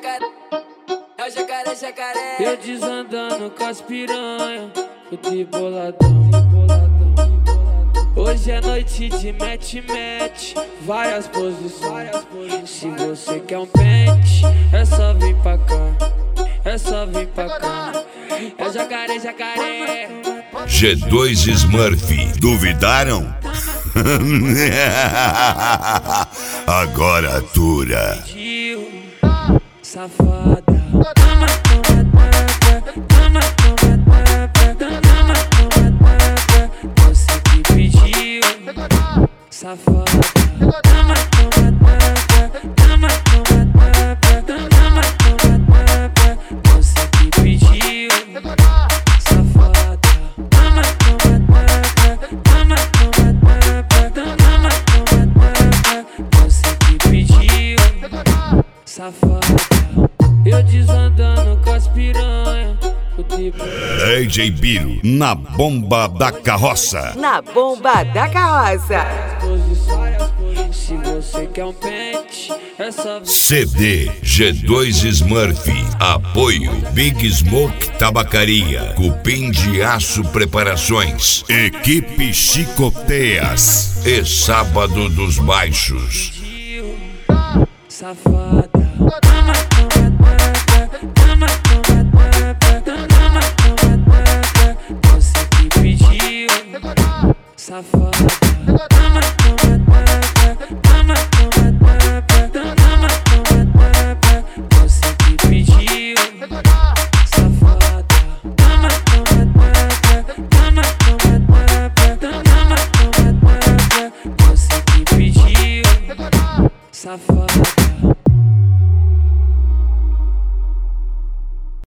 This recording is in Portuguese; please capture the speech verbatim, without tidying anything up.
jacaré, é o jacaré, jacaré. Eu desandando com as piranha, fui boladão, boladão. Hoje é noite de match-match, várias posições. Se você quer um pente, é só vir pra cá, é só vir pra cá. É o jacaré, jacaré. G dois Smurf, duvidaram? Agora atura. Safada. Você que pediu, safada. Você que pediu, safada. Você que pediu, safada. Eu desandando com as piranha. D J Biro, na bomba da carroça. Na bomba da carroça. Se você quer um pente, é só... C D G dois Smurf. Apoio Big Smoke Tabacaria, Cupim de Aço Preparações, Equipe Chicoteias e Sábado dos Baixos. Safada. Você que pediu, safada. Você que pediu, safada. Você que pediu, safada.